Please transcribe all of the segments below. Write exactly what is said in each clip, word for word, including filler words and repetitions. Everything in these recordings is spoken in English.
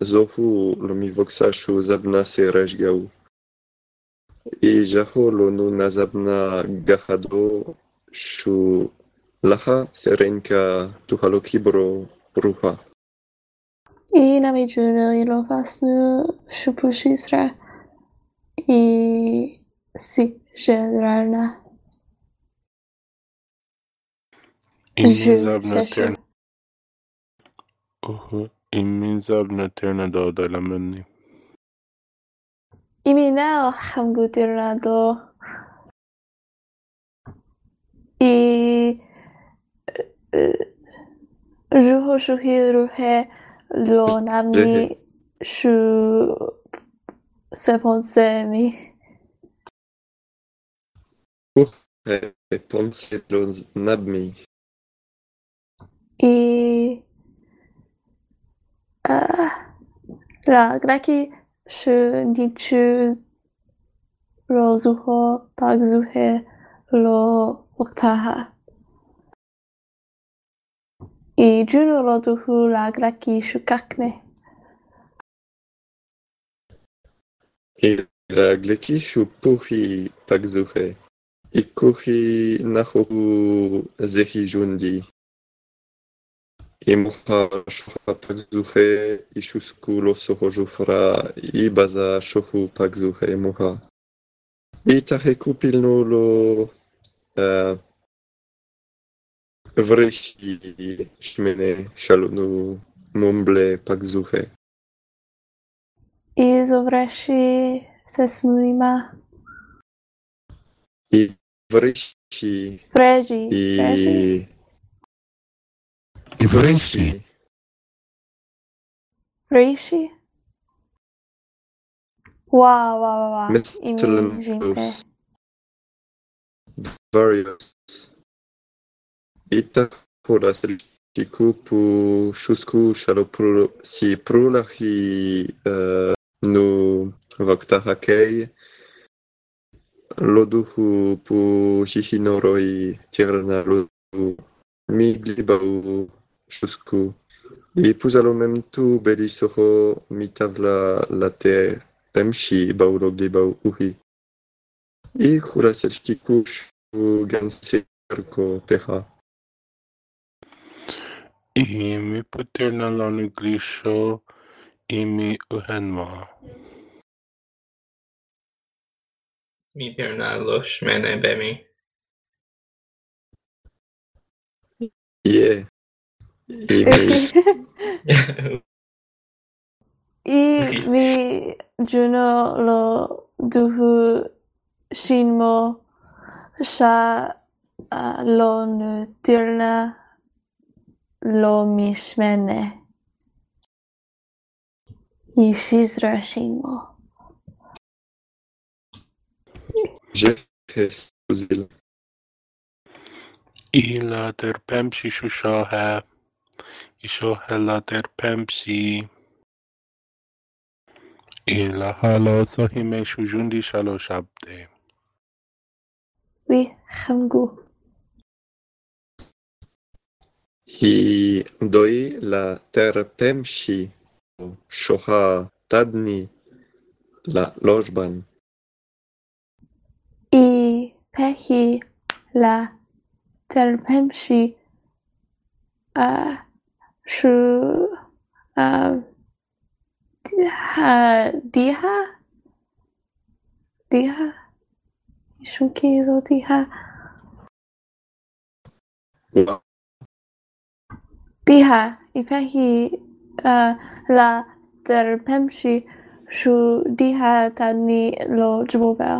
זוהו לא מבוקשה שהוא זבנה סרשגאו. איז'הו לא נונה זבנה גחדו שהוא לחה סרנקה תוחלו קיברו ברוחה. I namijuno i lovasnu shupushisra i sikjedrarna. Imi zabna terna. Oho, imi zabna terna do dalamani. Imi nao hamgutirna do i juho shuhiruhe lo namni shu seponsemi. E ponse lo nabmi. I uh, la graki shu dichu lo zuho pagzuhe lo waktaha. I juno lo duhu la graki shu kakne. I ragleki shu puhi pagzuhe. I kuhi nahohu zehi jundi. I moha shuha pagzuhe i shusku lo soho jufra i baza shuhu pagzuhe moha. I taheku pilno lo uh, vreshi shmene shalunu mumble pagzuhe. I zovrashi se smurima. I vreshi Freji. i Freji. I vreshi Reishi. Wow, wow, wow, wow. Imi Mestelin jimpe. those various ita poras rikiku pu shusku shalo pro si prulahi uh, nu vaktahakei loduhu pu shihinoroi tirna lodu miglibau shusku i pusalo mem tu belisoho mitavla late pemshi baulo glibau uhi i khuraselshkiku ganserko peha. Imi puterna loni grisho. Imi uhenma. Mi terna lo shmene bemi. Yeah. Imi. I mi juno lo duhu shinmo sha uh, lo nutirna lo mishmene. I shizra shinmo. Jefes uzil. Ila ter pemsi shushoha. Ishoha la ter pemsi. Ila halo sohime shujundi shalo shabde. Oui, khamgu. Hi doi la terpemshi shoha tadni la lojban. I pehi la terpemshi uh, shu um, diha diha diha shunki zo diha diha I pehi uh, la terpemshi shu diha tani lo jbobel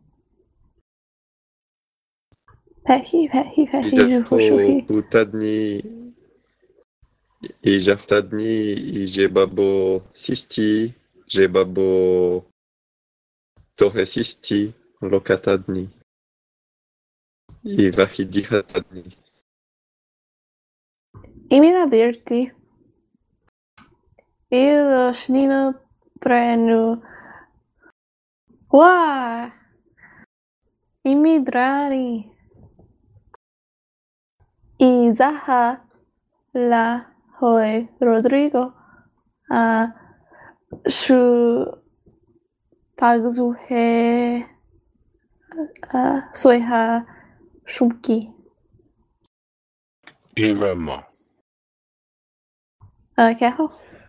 pehi pehi pehi juhu shuhi Ijaho putadni ijahtadni ijebabo sisti jebabo torre sisti lokatadni. I vahidihatadni. Imina birti Ilo shnino prenu wa imidrari Izaha la hoi Rodrigo a shu pagzuhe uh, soiha shumki. Irama. Uh, Keho?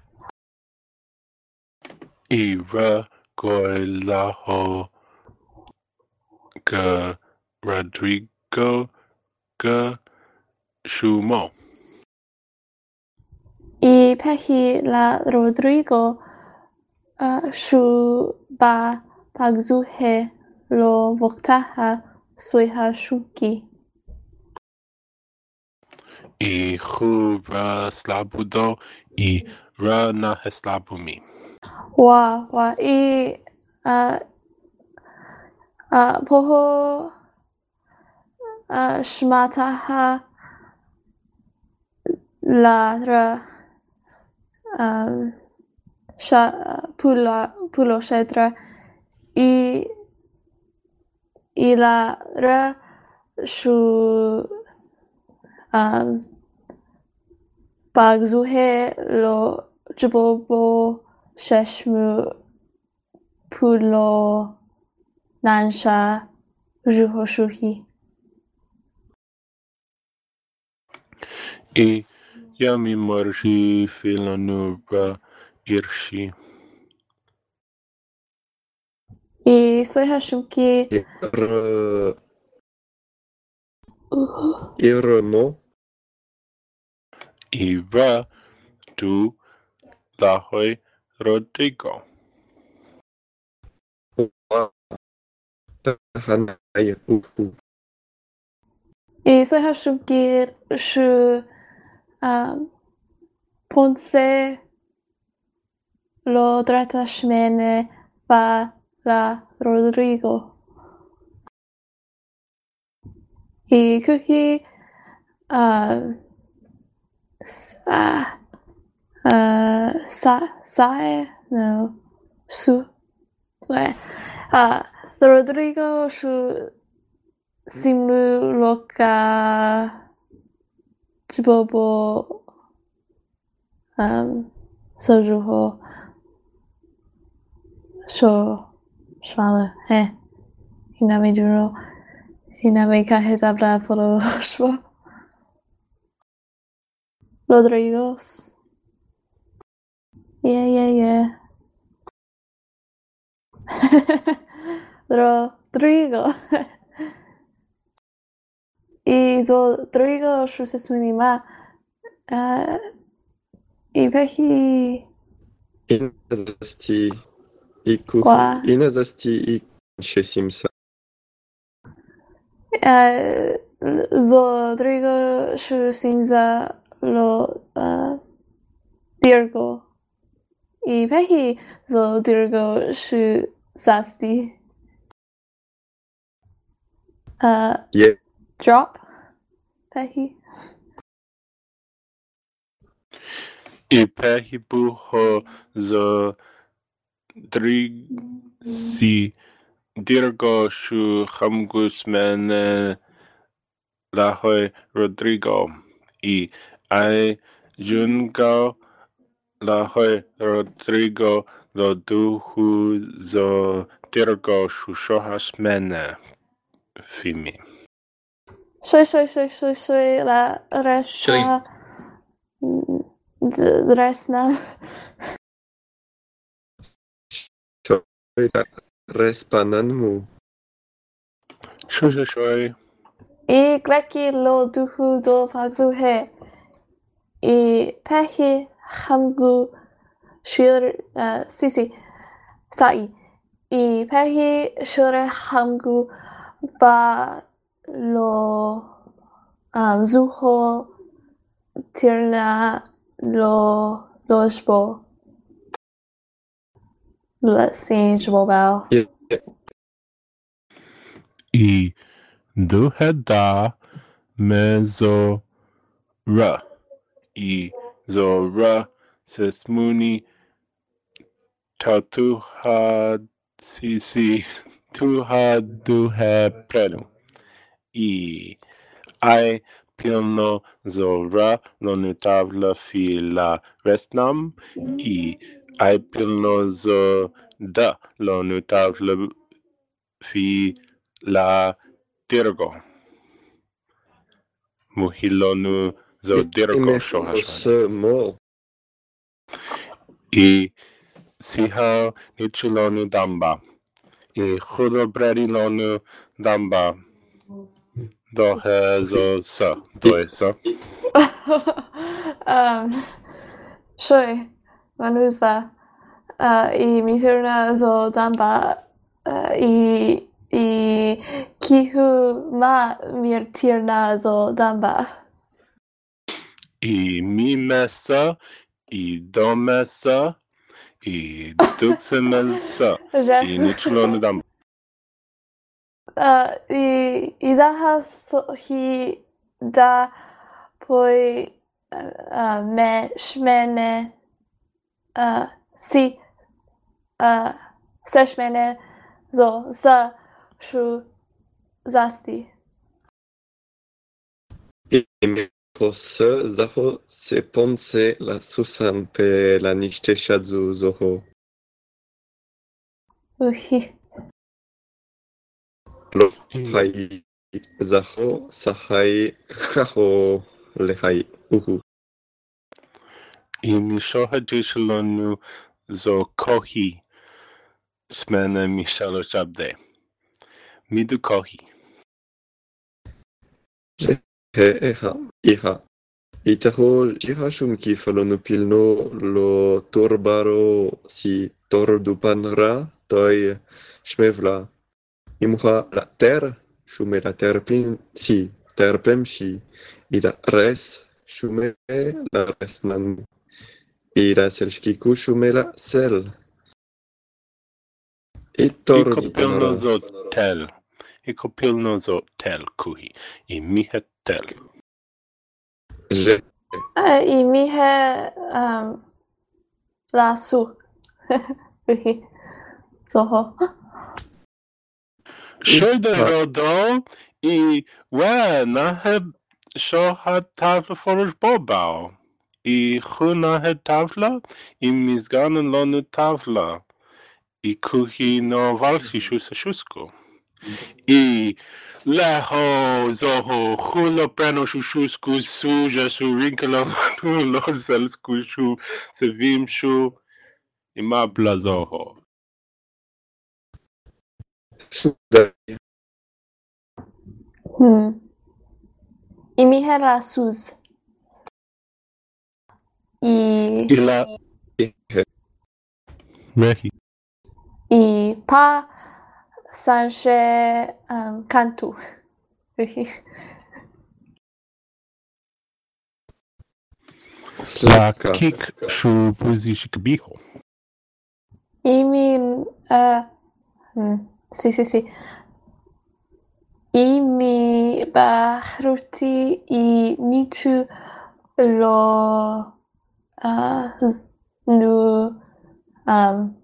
Ira Goilaho Ga Rodrigo Ga Shumo. I pehi la Rodrigo uh, shu ba pagzuhe lo voktaha soiha shumki. I Hura Slabudo I Rana Heslabumi. Wa wa i uh, uh, poho uh, shmataha la ra um, sha, pula, pulo shedra i i la ra shu um, bagzuhe lo jibobo sheshmu pulo nansha juho shuhi. I Yami Morji Filanura Irshi. I soiha shumki Ir... Irmo. Ira Tu Lahoi Rodrigo. Hanai Uhu. I soiha shumki shu um, ponce lo dreta shmene ba la Rodrigo. I kuki uh, sa, uh, sa, sae, no, su, ouais. Uh, Rodrigo shu simu loka jibobo um, sojuho sho shmala, eh, inami juro, inami kahetabra poro shmo. Rodrigos. Yeah, yeah, yeah. Rodrigo. I Rodrigo shu se sminima. Uh, I pehi Inazasti Iku. Wa. Inazasti Ikshessimsa. uh, Rodrigo shu simza lo uh, Dirgo. I pehi Rodrigo shu zasti. Uh, Yeah. drop. Pehi. I Pehibuho Zo Drigsi Dirgo Shu Hamgus Mene Lahoi Rodrigo. I I Jungo Lahoi Rodrigo Lo Duhu Zo Dirgo Shu Shohas Mene Fimi. Soy, soy, soy, soy, soy la resta. D- Resna. Respananmu. Shoi shoi shoi. I gleki lo duhu do pagzuhe. I pehi hamgu shir uh, sisi sai. I pehi shire hamgu ba lo um, zuho tirna lo lojbo. Let's see, jbobao. Yeah. I Duheda Mezo Ra. I Zora Sesmuni Tatuha Sisi Tuha Duhe Prenu. I I Pilno Zora Lonutavla Fila Resnam. I Ai pilno zo da lo nu tavla fi la dirgo. Muhilo nu zo dirgo sho hashmane. Se mo. I siha nichulo nu damba. I khudo bredi lo nu damba. Do he zo sa. Do e sa. um, Sure, Manuzva. Uh, I mithurna zo damba. Uh, I I kihu ma mirtirna zo damba. I mi mesa. I do mesa. I dukse mesa. I nichulo nu damba. Uh, I izaha sohi da poi uh, uh, me shmene uh, si uh, seshmene zo za shu zasti. I se zaho se ponce la susan pe la niște shadzu zoho. Uhi. Lo hai zaho sahai haho lehai uhu. I mi shoha jishalonu zo kohi. Smene mi shalo shabde. Midu kohi. He eha iha. Itaho jihashum ki falonu pilno lo torbaro si tordupanra toi shmevla. Imha la terre, shume la terpin si terpemshi. Ila res shume la resnan. Ila selshkiku shume la sel. Iko pilno zo tel. Iko pilno zo tel kuhi. I mihe tel. Je Uh, I mihe um, la su. Uhi. Zoho. Shoyde rodo. I we nahe shoha tavla forosh bobao. I chuna he tavla. I mizganen lonu tavla. I kuhi no valchi shusa shusko. I leho zoho chulo preno shushusku suja su rinkelo nulo selsku shu sevim shu imabla zoho. suda Hmm. I mihe la suz. I Ila ihe. mehi. I pa sanche um, kantu. Uhi. La Slaka. kik shu buzi shikbiho. I min uh, hmm. Si si si. I mi bahruti I nichu lo uh, z- nu um,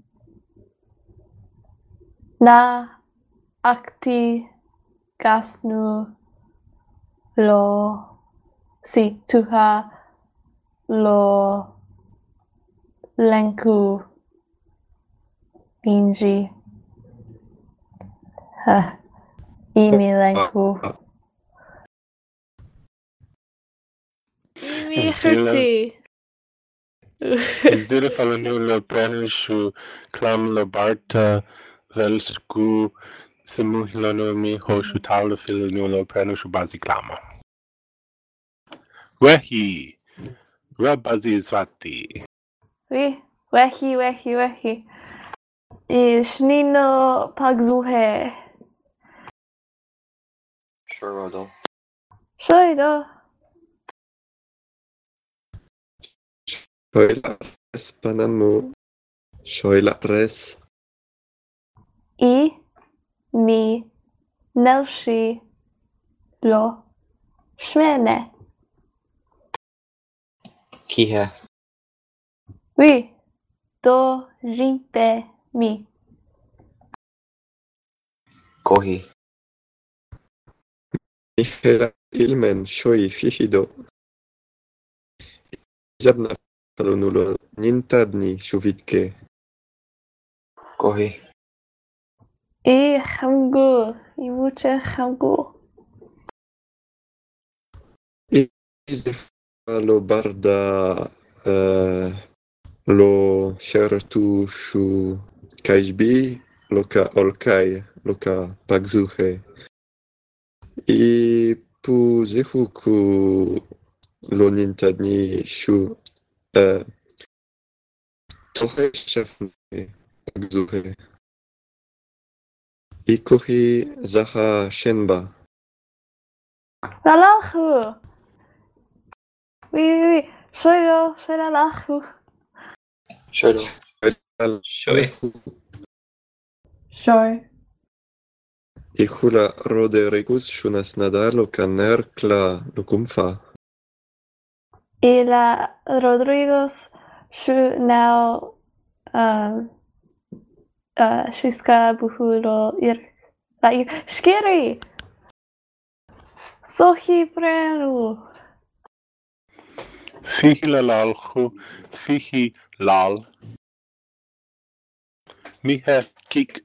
na akti gasnu lo si tuha lo lenku inji uh, imi lenku imi hurti. Is dire falanu lo preno shu klam lo barta velsku semuhilano mi ho shu tavla filanu lo preno shu bazi klama. Wehi. Rabazi zwati. Wi, wehi, wehi, wehi. I shnino pagzuhe. Sure, Rodo. Shoido. Shoila res panamo. Shoila res. I mi nelshi lo shmene. Kihe. Wi, do jimpe mi. Kohi. Ihera ilmen shoi fihido. Zabna falonulo nintadni shuvitke. Kohi. I hamgu. I muche hamgu. Izefa lo barda uh, lo shertu shu kaijbi lo ka olkai lo ka pagzuhe. I pu zehuku lo nintadni shu uh, trochę szefny pagzuhe. I kohi zaha shenba. La lachu. Oui, oui, oui. Soy yo, soy la lachu. Shodo. Shoi. Shoi. I hula Roderigus shunas nadalo kaner kla lukumfa. Y la Rodrigos shu now um uh shiska buhulo ir la ir skiri. Sohi prenu. Fihi la lalchu, fihi lal. Mihe kik.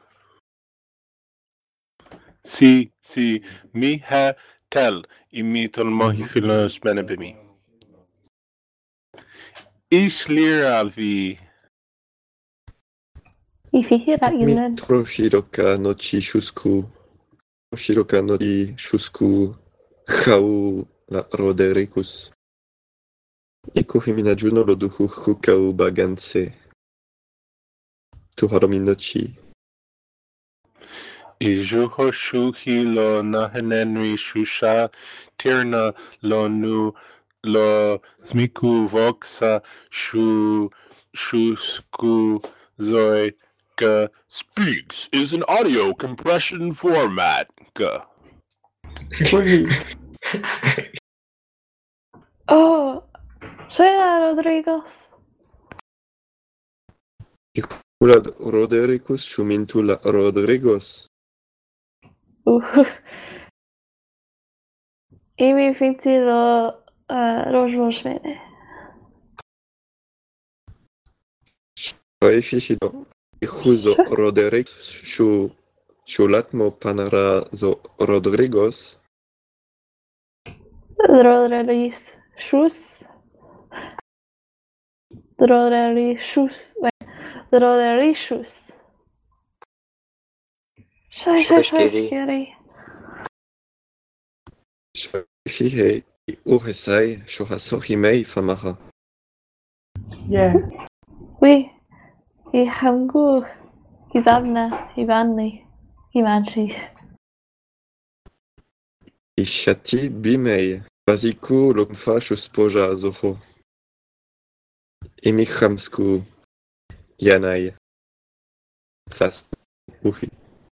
Si, si, mihe tel, imitol mohi filos benebimi. Ish lira vi. I fihira Mi ilen. tro shiroka no chi shusku. Shiroka no chi shusku hau la Roderigus. I kohi minajuno lo duhu hukau baganse. Tu haromi no chi. Ijuho shuhi lo nahenenri shusha, tirna lo nu lo smiku voxa shu shusku zoi ka speaks is an audio compression format ka. Kohi. Oh, soy la Rodrigos. I hula Roderigus shumintu la Rodrigos. Uh. I mi finti lo uh, rožvošmene. Oi fihido. I huzo Roderigus shu shulatmo panara zo Rodrigos. Rodrigos šus. Rodrigos. Rodrigos. Shai, shai, shai, Shoi scary. Fihe i uhesai shohasohi mei famaha. Yeah. Oui. I hamgu. I zabna. I vanni. I manchi. I shati bimei. Baziku lumfa shuspoja zoho. I mi chamsku yanai. Fast uhi.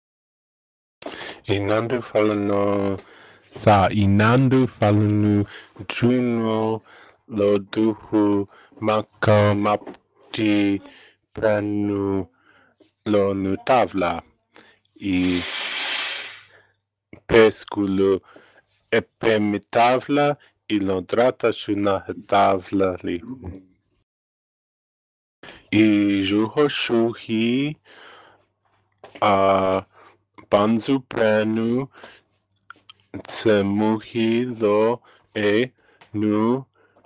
Inandu falano sa inandu falanu juno lo duhu maka mapti pranu lo nutavla i pesculo epemitavla i lo drata shuna tavla lihu. I juho shuhi a banzu pranu tsemuhi lo e nu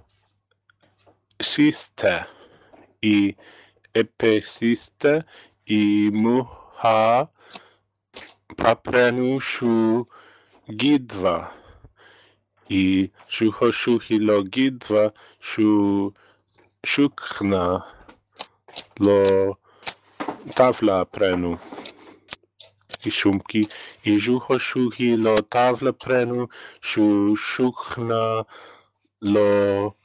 siste i epesiste i muha paprenu shu gidva i shuho shuhi lo gidva shu shukna lo tavla prenu. I shumki i juho shuhi lo tavla prenu shu shukna lo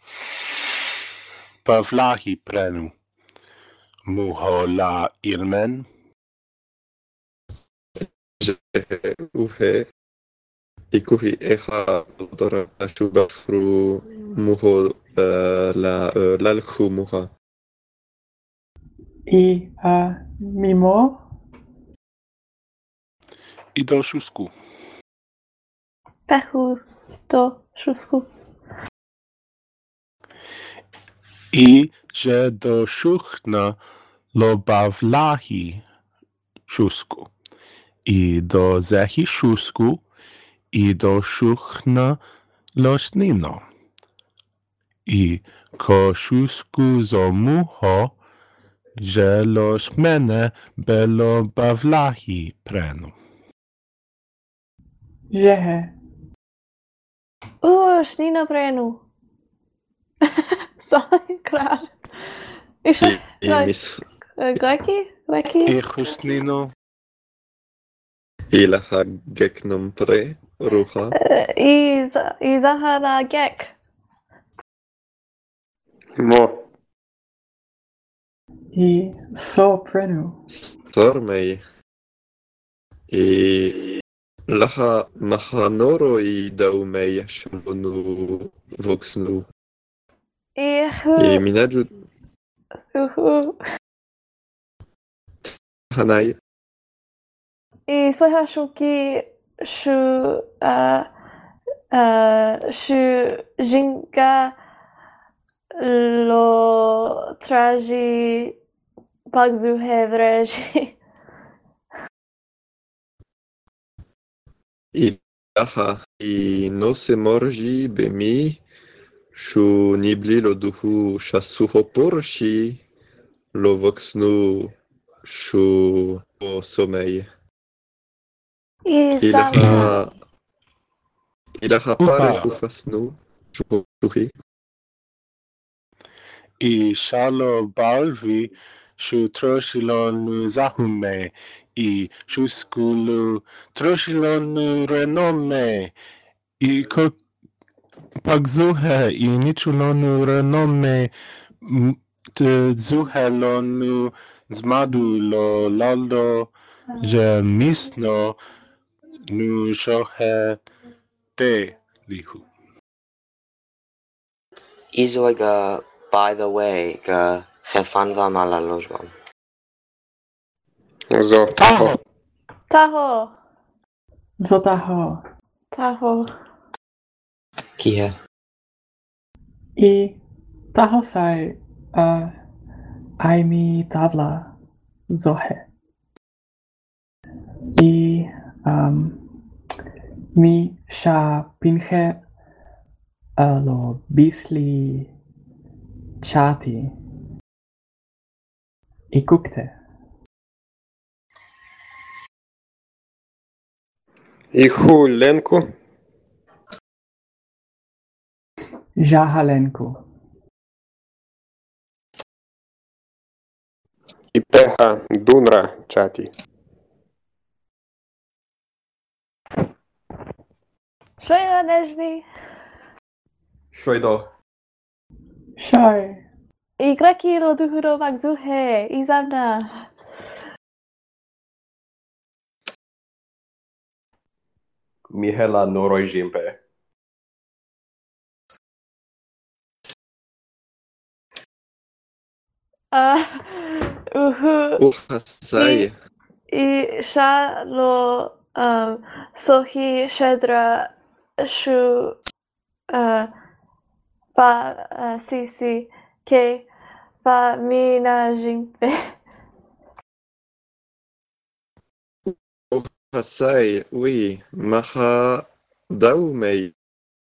pavlahi prenu. Muho la ilmen. Uhe. I kuhi eha dora shubafru muho la lalku muha. I a mimo. I do shusku. Pehu. To. Šusku. I że do szuchna lo bawlahi szusku. I do zehi szusku i do szuchna lo snino. I ko szusku zomuho, że lo smene belo bawlahi prenu. Jehe. Uh, Snino prenu. Sorry, klar. Is I, i mis Gleki? Gleki? Ichu snino. ilaha geknom pre ruha. I I Zahara Gek. Mo. I so prenu. Tormei. I laha mahanoro i daumei shalonu voxnu. I I minaju Uhu. hanai. I Soha Shuki Shu uh uh Shu Jinga Lo Traji Pagzu Hevreji. I laha i no se morgi bemi shu nibli lo duhu shasuho porshi lo voxnu shu o somei. I Zama. Ilaha ilaha pare Uha. ufasnu shu shuhi. I shalo balvi shu troshilon nu zahume. I shuskulu troshilon nu renome. I ko pagzuhe i nichulon nu renome. m- Te zuhelon nu zmadu lo laldo. Je misno nu shohe te lihu. Izoi ga, by the way, ga chefanva malalojwan. Zo. Taho. Taho. Zotaho. Taho. Kihe. I taho sai uh aimi tabla zohe. I um mi sha pinhe uh, lo bisli chati. I kukte. Ihu lenku. Jahalenku. Ipeha dunra chati. Shayla Nejmi. Shoido. Shai. I Gleki Lo Duhuro Magzuhe. I Zamna. Mihela Norojimpe. Uh, uhu. Uhasai. I Sha Lo um, Sohi Shedra Shu uh, Fa uh, Sisi Ke Fa Mina Jimpe. Uhasai. Oui. Maha daumei.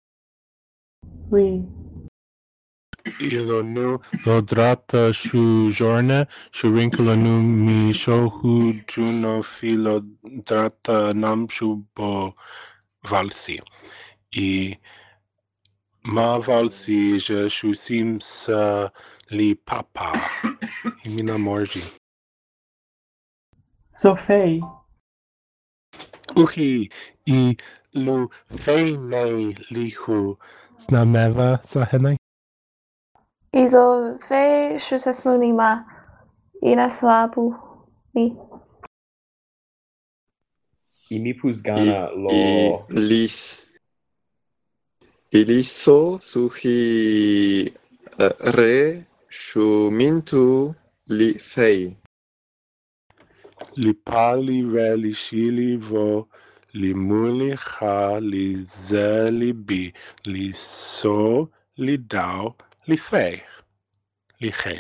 Oui. Ilo nu lo drata shu jorne, shu rinkolo nu mi shohu juno filo drata nam shu bo valsi. I ma valsi je shu simsa li papa. I mina morgi. Zofei. Uhi i lu fei mei lihu. Snameva sahenai? Izo Ve Shusesmuni Ma. Inaslabu Mi. Imipuzgana I lo lis. Iliso suhi uh, re shu mintu li fei. Li pali re li shili vo, li muli ha, li ze li bi, li so, li dao, li fei. Liche.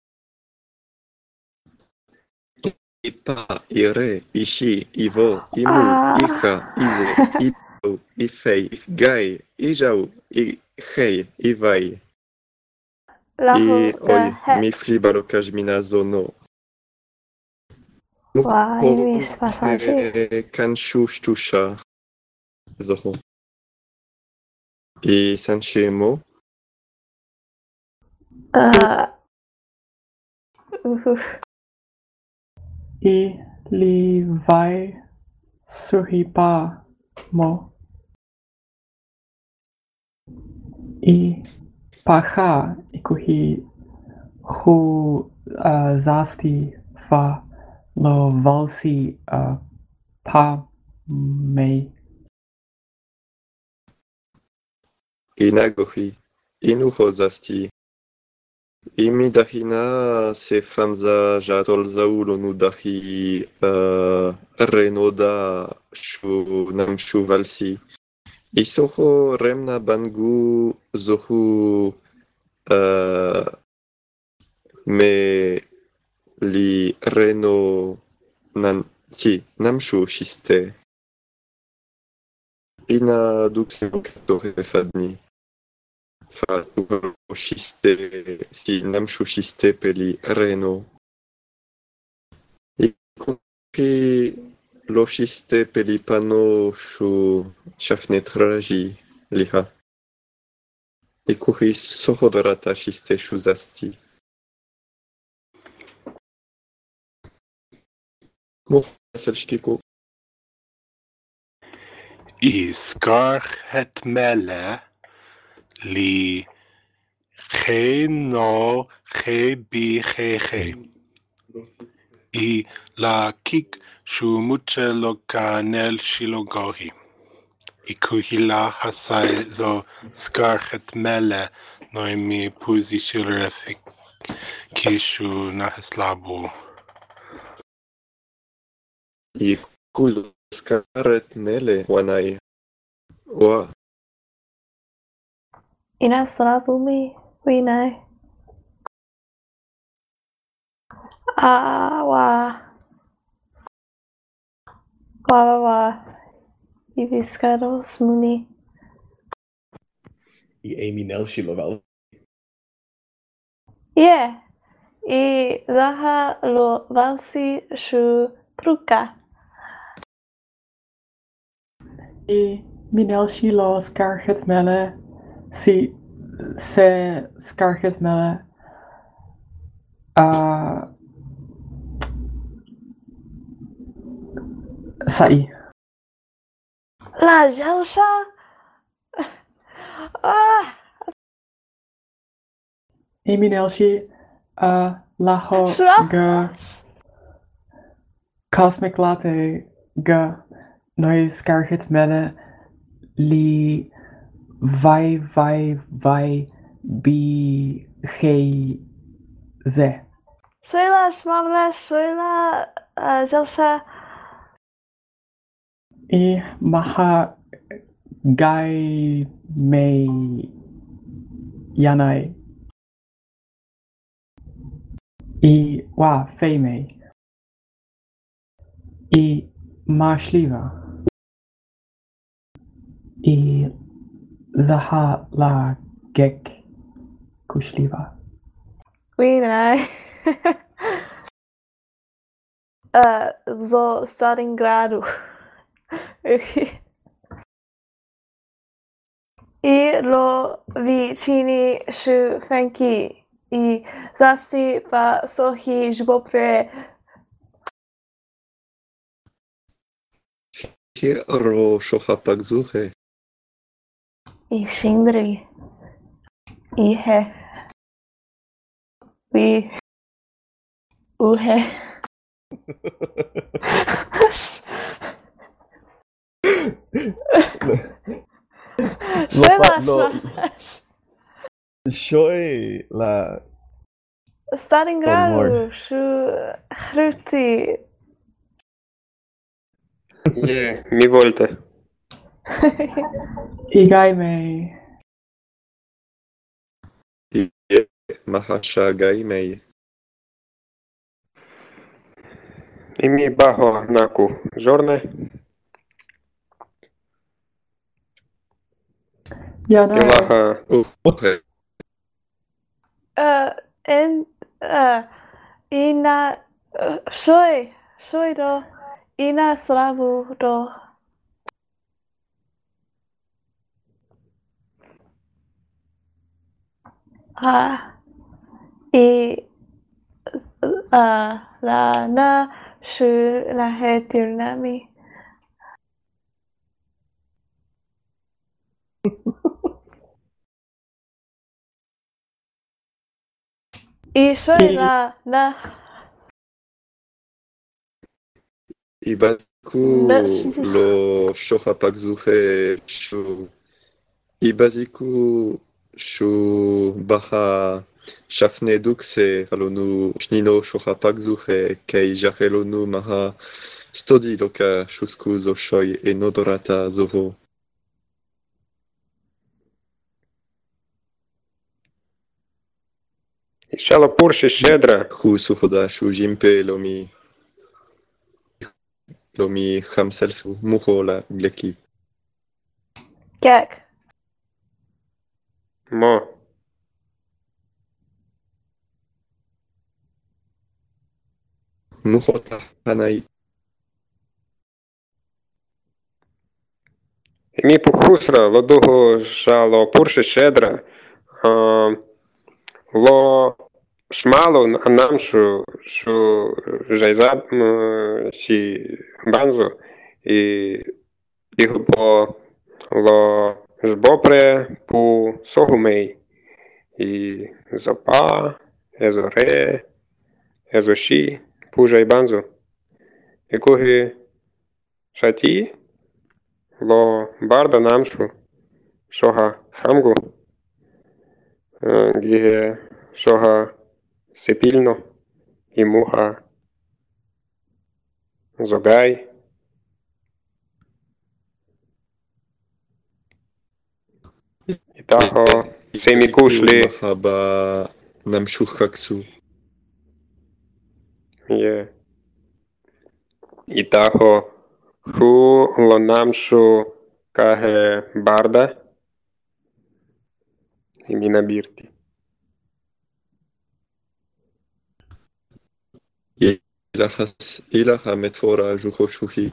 Ipa, ire, ishi, ivo, imu, Ah. iha, ize, ipo, ifei, gai, ijau, ihei, ivai. Lahu I oi, ga mi het. flibarokaż mina zono. Wa imis pasaji. Kanshu shtusha. Zoho. I sanshemo. Uh. Uhu. I li vai suhipa mo. I paha ikuhi hu uh, zasti fa lo valsi uh, pa me. Inagohi. Inuho zasti. Imi dahina se fanza jatol zaulo nu dahi uh, renoda shu nam shu valsi. Isoho remna bangu zohu uh, me li reno nan si nam shu shiste. Ina duxe kato fadni. Fa shiste si nam shu shiste peli reno. I kupi lo shiste peli pano shu shafnetraji liha. I kuhi sohodarata shiste shu zasti. Mo selshkiko. I skarch het mele li ge no ge bi ge ge. I la kik shu muche lo kanel shilogohi. I kuhila hasai zo skarch het mele noimi puzi shilrethik kishu naheslabu. I kuzo skaret mele wanai. Wa. Ina stravumi. Winai. Ah, wa. Wa wa wa. Iviskaros muni. I Amy Nelshi Lovel. Yeah. I zaha lo valsi shu pruka. I minelshi lo skarchet mele si se skarchet mele uh, sai. La jalsha. Ah. I minelshi uh, laho ga cosmic latte ga noi skarchet mele li vai vai vai bi hei ze. Soila smavla, soila uh, jalsha. I maha gai mei yanai. I wa fei mei. I mashliva. I zaha la gek kushliva. Winai. uh, zo Stalingradu. I lo vicini shu fenki. I zasti fa sohi jbopre. Ro shohapak zuhe. I shindri. I he. Vi. Uhe. Lo- lo- Shemash. Shoi la Stalingradu shu khruti. Yeah, mi volte. I gai mei. I Mahashagai mei. Imi bajo naku zorne. Yana, Ilaha Okay. Uh, en, uh, ina, uh, soy, soy do, ina slavu do. Ah, y uh, la na shu la hetirnami. Y soy la na Ibaziku That's- lo shohapakzuhe shu. Ibaziku shu baha shafne dukse halonu shnino shohapakzuhe kei jahelonu maha stodi loka shusku zo shoi enodorata zoho. Ishala purshi shedra. Hu suhoda shu jimpe lomi lomi hamselsu muhola gleki. Gek. Mo. Muhota hanai. Imi pukhusra lo duhu shalo purshi shedra. Um, lo shmalo namshu shu jaizab si banzo i dihu po lo jbopre pu sohumei i zopa ezo re ezo shi pu jaibanzo i kuhi shati lo barda namshu shoha hamgu gihe shoha sepilno i muha zogai itaho semikushli Mahaba namshuhaksu. je itaho hu lo namshu kahe barda i minabirti Ilahas ilaha metfora juhoshuhi.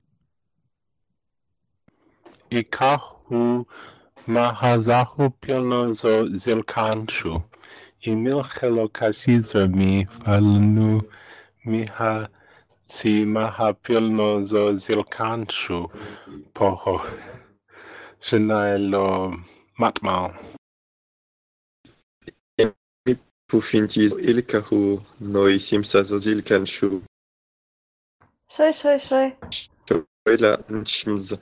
Ikahu mahazahu pilno zo zilkanshu. Emil helo kashizra mi falnu miha si maha pilno zo zilkanshu poho. Shinai lo matmal. Pufinti ilkahu noi simsa zozilkanshu. Soy, soy, soy. Shoila nchmz.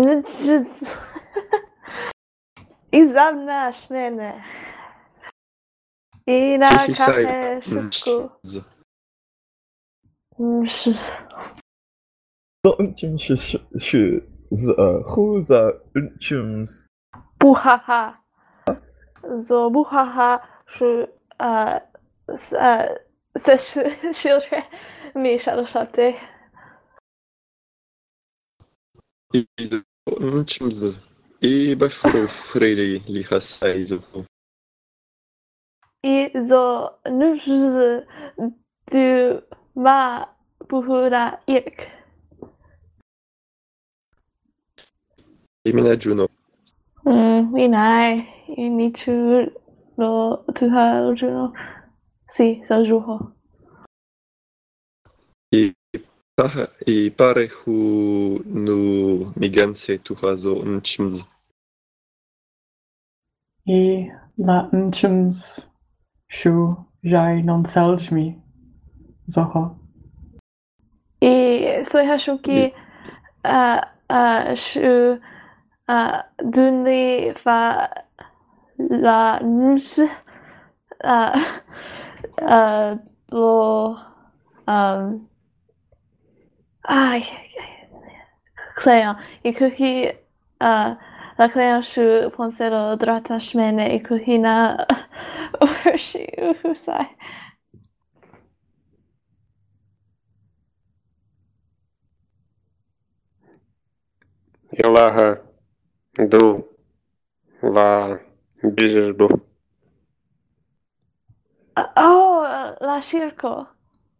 Izamna shmene. Ina Chihisai kahe shusku. nchmz. Zongchim shi shi z uh who za unchums Buhaha. So buhaha shu uh uh ses children mi shadoshate. Izo nchmz. I bashuru freli lihasai zoho. I zo nuz du ma buhura irk. Imina juno. Mm, minai. Inichu no tuha juno. Si, sa juho. I paha i pare hu nu miganse tuhazo nchmz. i la nchums shu jai non seljmi zoho. I soy hashuki uh uh shu uh dunli va la nus uh uh lo um ay Cleon ikuki uh la cleon shu ponsero drata shmene ikuhina urshi uhusai. Ilaha du la bijbu. Oh, la circo.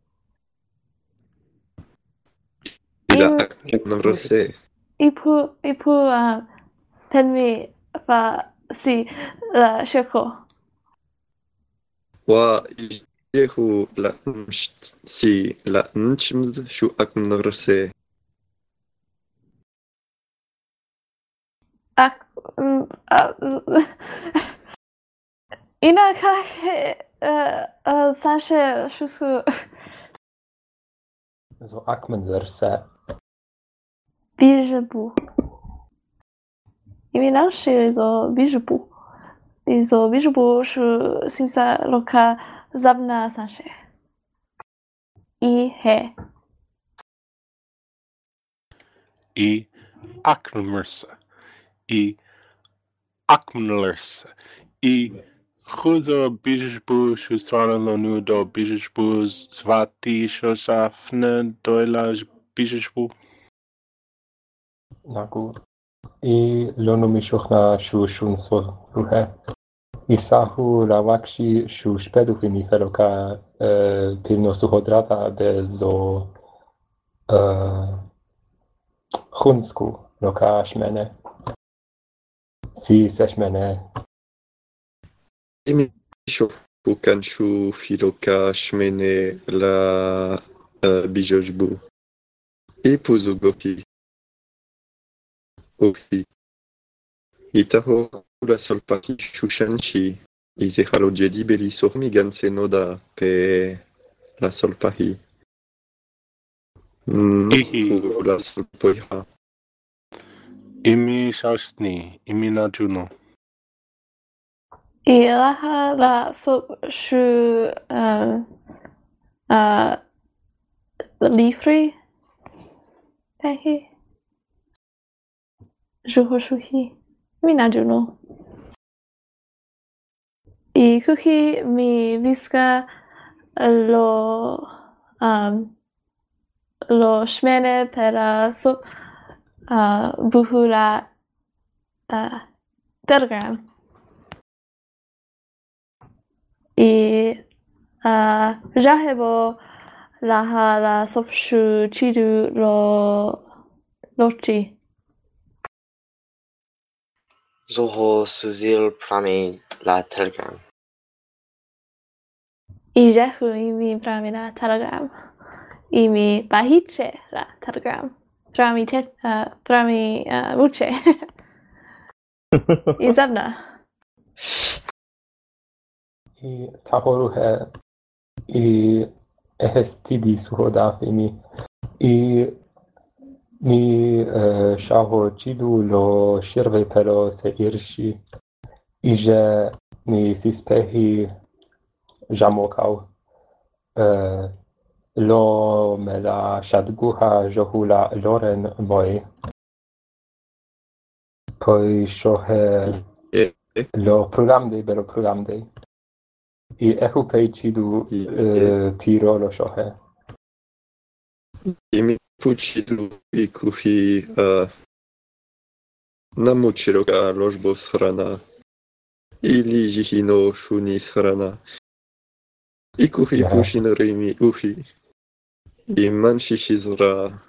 Ila Im- akman rase. Ipu, ipu, uh, penmi fa si la circo. Wa ijehu la ncht si la nchms shu akman rase. Ak, mm, uh, ina kai, uh, uh, sanshe shusku So akmenverse. bijebu. Imi nashi zo bijebu. Izo bijebu shu simsa loka zabna sanshe. I he. I akmerse. I akmenlerse. I chuzo bijbu shuswana lonu do bijbu svati shosafne doila bijbu. Nagu. I lono mishuchna shu shunso ruhe. Isahu rawakshi shu shpedu vini feroka uh, pilno suhodrata bezo uh, chunsku loka shmene. Si seshmene. Imi shu kan shu filoka shmene la uh, bijojbu. Ipuzu gopi. Opi. Itaho la solpaki shushanchi. Izehalo jedi beli sormigan senoda pe la solpahi. Ihi. Nuhu la solpoiha. Imi shashni. Imi najuno. Ilaha la so shu um, uh, lifri pehi juho shuhi minajuno. I kuki mi viska lo um, lo shmene per so uh, buhula uh, telegram. I uh, jahebo laha la sopshu chidu lo lochi. Zoho suzil prami la telegram. I jehu imi prami la telegram. Imi bahiche la telegram. Prami te, uh, prami uh, muche. I zabna. I tahoruhe. I ehestidi suhodaf imi. I mi uh, shaho chidu lo shirve pero se irshi. I že mi sispehi jamokau. Uh, lo me la shadguha johula loren moi. Poi shohe E, e, lo programde belo programde. I ehu pei chidu I- uh, piro lo shohe. imi puchidu ikuhi uh, namuchiro ga ložbo shrana. Ili jihino shuni shrana. Ikuhi Yeah. pushinarimi uhi. I manshi shizra.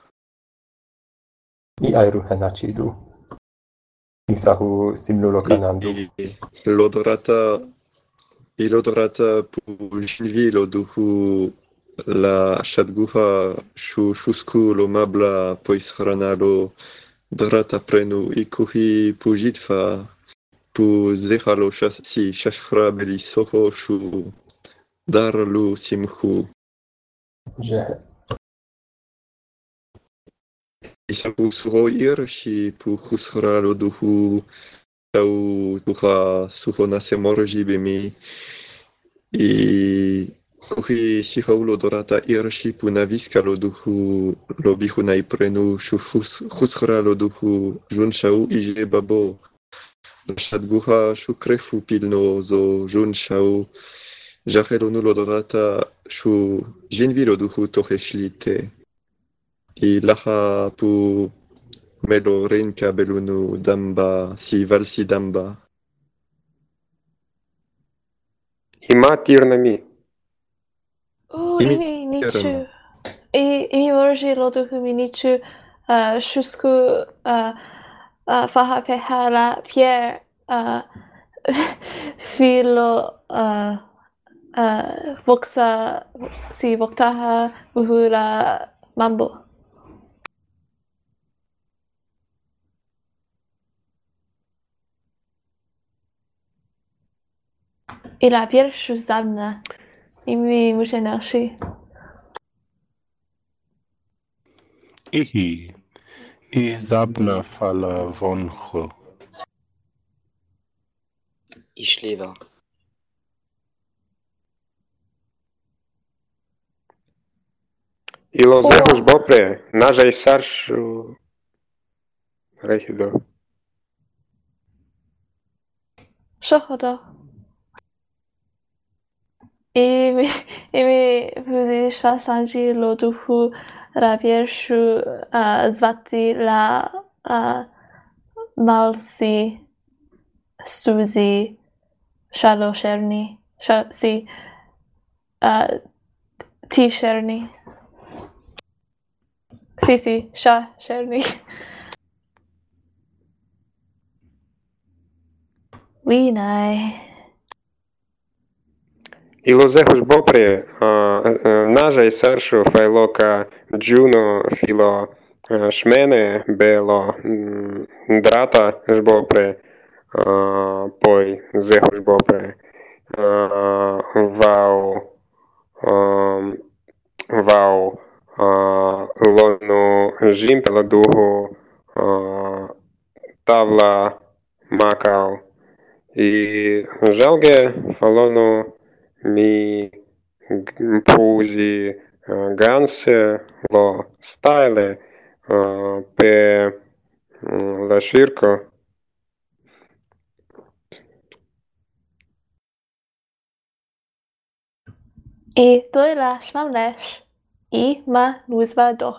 I airu hena chidu. Isahu simlulo kanandu. I lodorata i lodorata pu shinvi lo duhu la shadguha shu shusku lo mabla poishrana lo drata prenu ikuhi pu jitfa pu zehalo shas si shashra beli soho shu darlu simhu Že isahu suho irshi pu khusra lo duhu tau tuha suho nasemorji bemi i kuhi siho lo dorata irshi pu naviska lo duhu lo bihu naiprenu shu khusra lo duhu junshau ije babo Shadguha shukrefu pilno zo jun shao jahelo nulo dorata shu jinvilo duhu toheshlite. I laha pu melo renka belunu damba si valsi damba. Ima tirnami. Oh, Imi imi nichu. tirna. I imi morji loduhu mi nichu uh, shusku uh, uh, faha peha la pierre uh, filo uh, uh, voksa si voktaha uhu la mambo. Et la pierre shuzamna. Imi mucha énergie. Ihi. I zabna fala voncho. Ich lebe. Ilo zehus bopre, naja i sarshu rehido. Shohodo. Imi imi vuzi shvasanji loduhu rabiershu uh, zvati la uh, malsi stuzi shalo sherni Sh- si uh, ti sherni si si sha sherni. Oui, nai. Ilo zehus bopre, uh, naja i sarshu failoka juno filo uh, shmene belo mm, drata žbopre, uh, poi zehus bopre. Uh, vau um, vau uh, lonu žimpela duhu uh, tavla makau i žalge falonu mi g- puzi uh, ganse lo style uh, pe mm, la circo. Et toi la shmamlesh. I ma nuzva do.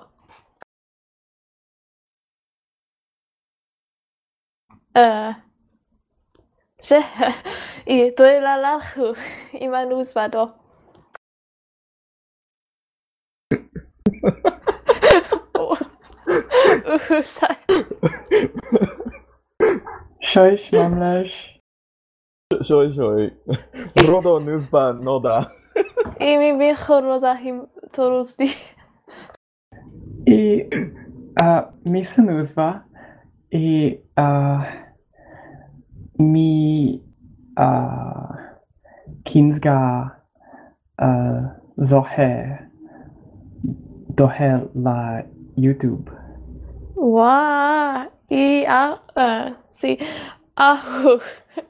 Euh. Je. Et toi la lalhu. I ma nuzva do. Uhu sai. Shoi shmamlesh. Shoi shoi. Rodo nuzba noda. Imi bicho rozahim toruzdi. I uh, mi se nuzva. I uh, mi uh, kinsga uh, zohe dohe la YouTube. Wa. I a. Uh, si. Ahu.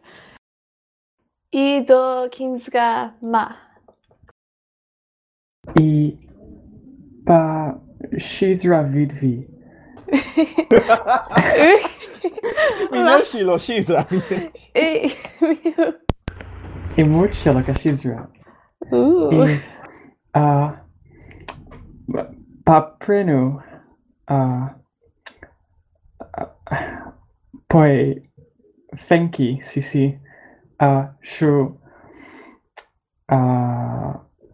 I do kinsga ma. I pa shizra vidvi. Minashi lo shizra. I. I mucha la shizra. Ooh. I uh, pa prenu uh, uh, poi fenki sisi uh, shu uh,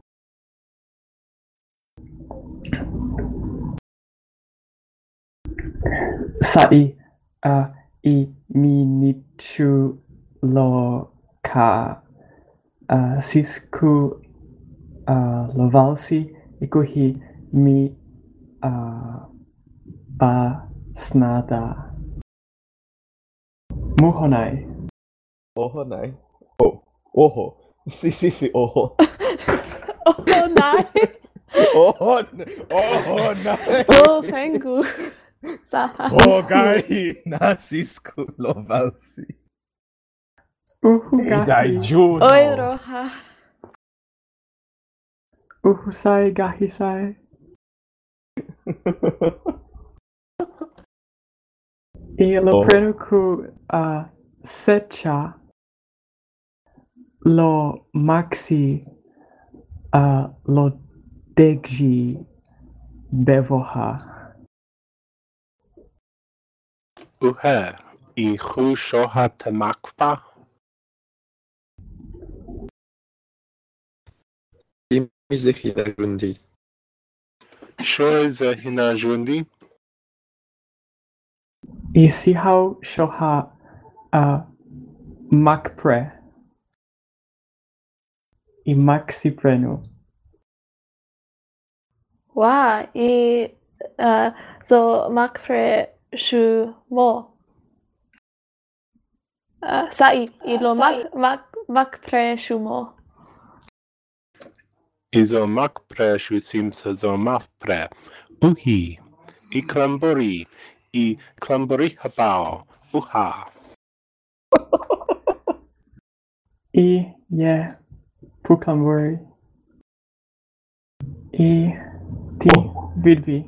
sai uh, I minichu lo ka uh, sisku uh, lo valsi ikuhi mi uh, ba snada muhonai. Oho nai. Oh. Oho. Si si si oho. Oh, nai. Oho. Oho nai. Oh, fengu. Saha. Oh gai nasisku lo valsi. Uhu Idai gahi. juno. Oi, roha. Uhu sai gahi sai. I lo Oh. prenu ku uh, secha lo maxi uh, lo degji bevoha. Uhe, i chu shoha temakpa? Imize hinajundi. Shoize hinajundi? I sihau shoha uh, makpre. I maxi prenu. Wa, i uh, zo makre shu mo. Uh, sai, i lo mak mak makpre shu mo. Izo makpre shu simsa zo mafpre. Uhi, i klambori, i klambori habao. Uha. I ye puklambori. I ti vidvi.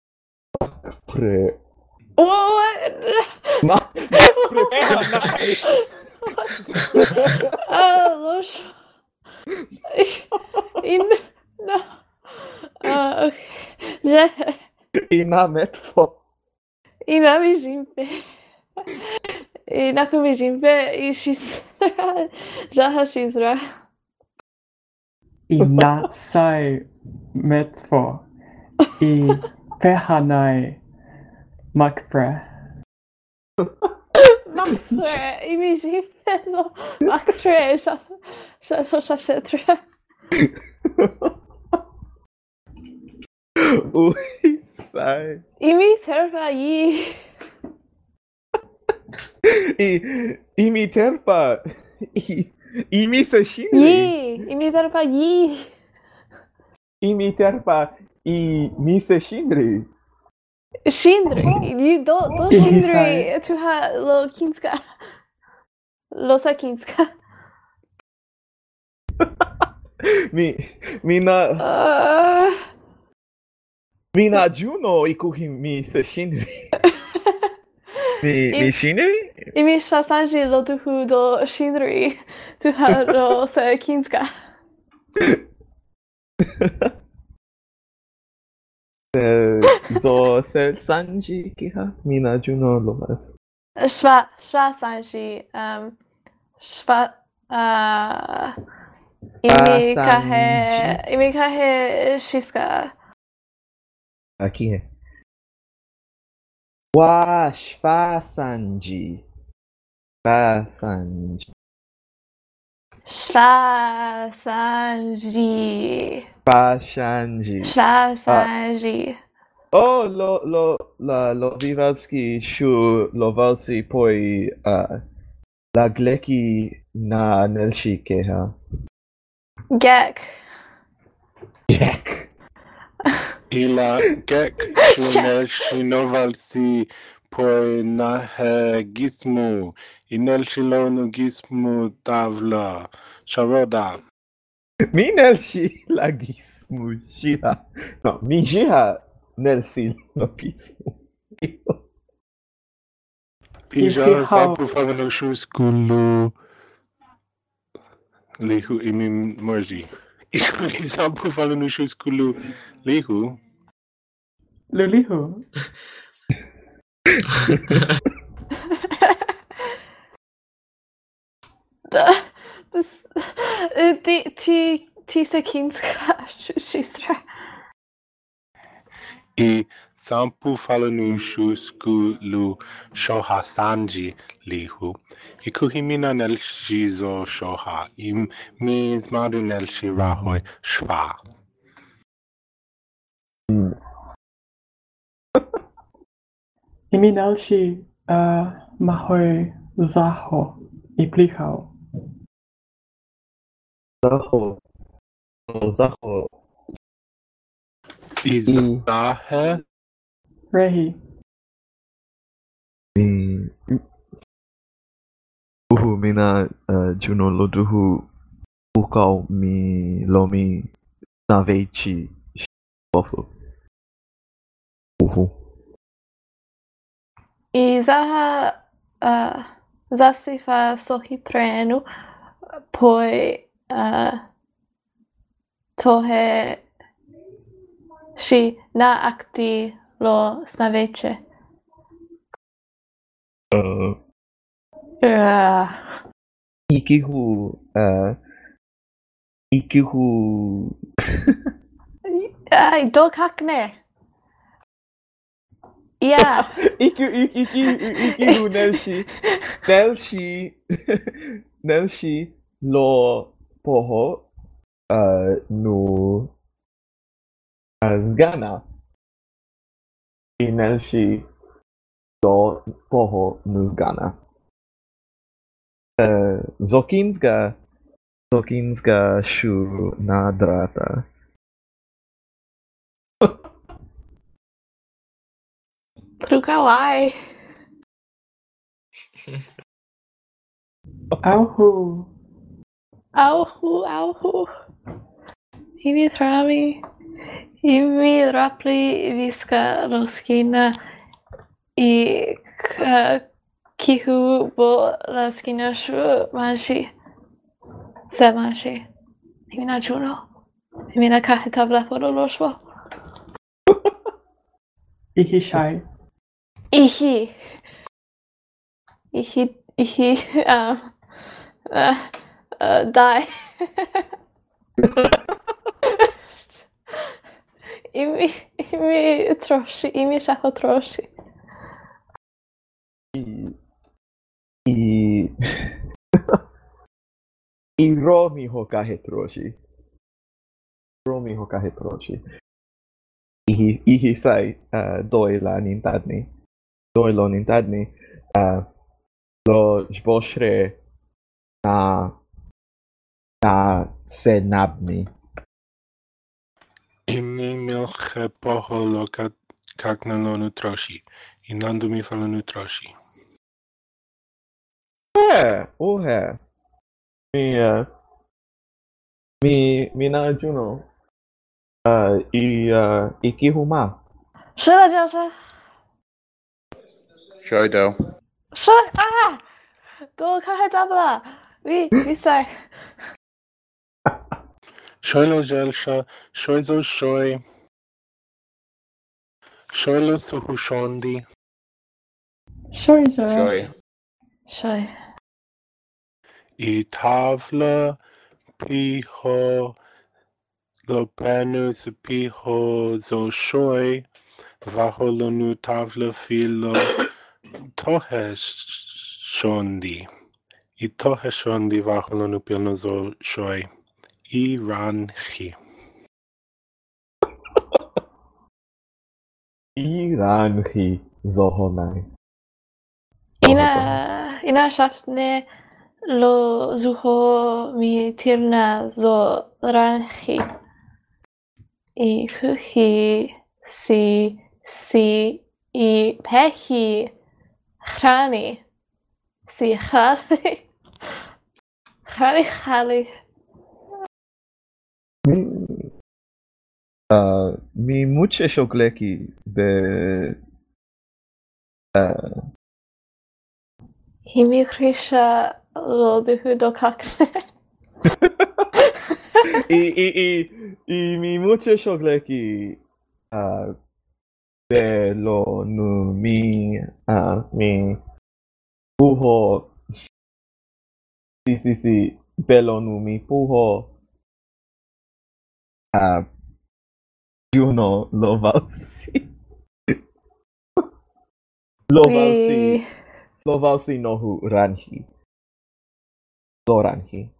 Pre. What? Ma. Ah, losh. In no. Ah, okay. Je. Ina metfo. Ina mi jimpe. Ina kumi jimpe. I shisra. Jaha shisra. I na sai metfo. I pehanai makpre. Makre. I mi jimpe. No. Makre. Sha. Sha. Sha. Sha. Shetra. Ui, sai. I mi terpa yi. I, i mi terpa. I, i mi se shinri. Yi. I mi terpa yi. I mi terpa. I mi se shinri. Shindri. You do do Is he Shindri sorry? to ha lo kinska. Lo sakinska. Mi, mi na, Uh, mi na Juno ikuhi mi se shinri. Mi, mi shinri? Imi shasanji lo duhu do Shindri to ha lo sakinska. Se, zo se sanji kiha? Mi na Juno lovas. Shva shva sanji um shva uh imi Shva kahe sanji. imi kahe shiska. Aqui é. Wa shfa sanji. Shfa sanji. Shva sanji. Shfa sanji. Shva sanji. Oh, lo, lo, la, lo vivalski shu lovalsi poi uh, la gleki na nelshi keha. Gek. Gek. Ila gek shunel shinoval si poi nahe gismu. Inel shilonu gismu tavla. Sharoda. Mi nelshi la gismu jiha. No, mi jiha nelsi no gismu. Ija sapu fagano shu skulu. Lihu imi morji. Ija sapu fagano shu skulu. Lihu. Lulihu. Ti ti ti sakinska shistra. I sampu falanu shuskulu shoha sanji lihu. Ikuhimina nel shizo shoha. Im means madu nel shirahoi shva. Imi nalshi uh, mahoi zaho. I plihao. Zaho. Zaho. Izahe. Rehi. Mi. Uhu mina uh, Juno loduhu ukao mi lomi naveichi shofo. Uhu. Izaha uh zase fa sohi prenu, poi uh, tohe shi na akti lo snaveče. Uh, Uh, ikihu, uh, ikihu, Ai, dokakne. Yeah. iki, iki, iki, ikihu nelshi, nelshi, nelshi lo poho, uh, nu, uh, zgana. I nelshi lo poho nu zgana. Uh, Zokinska, Zokinska shu na drata. Prukawai. Auhu. Auhu, auhu. Imi trami. Imi rapli viska roskina. I k- kihu bo roskina shu manshi. Se manshi. Imi na juno. Imi na kahe tabla poro loshvo. Ihi shai. Ihi. Ihi, ihi, um, uh, uh, die. Imi, imi troshi, imi shaho troshi. I, i, i romi hokahe troshi. Romi hokahe troshi. Ihi, ihi sai, uh, doi la nintadni. Doi lo nintadni. Uh, lo jboshre na, na senabni. Imi milche poho lo kakna lo nutroshi. Inandu mi falo nutroshi. Eh, uhe. Mi, uh, mi, mi na juno. Uh, i, uh, ikihuma. Shela Josha. Shoido. Shela, ah! Do kahe tabla. Vi, vi sai. Shoilo jelsha, shoizo shoi. Shoilo suhushondi. Shoi jo. Shoi. Shoi. I tavla piho lo prenu su piho zo shoi. Vaho lo nu tavla filo tohe shondi. I tohe shondi vaho lo nu pilno zo shoi. I ranchi. Iranhi zohonai. Ina, ina shafne lo zuho mi tirna zo ranchi. I kuhi si si i pehi chrani. Si chali. Chali chali. Uh, mi muche shogleki be uh, Imi krisha lo duhu dokakne. i, i, i, i mi muche shogleki uh, be lo nu mi uh, mi puho si si si be lo nu mi puho uh, Juno lo valsi lo valsi lo valsi nohu ranhi zo ranhi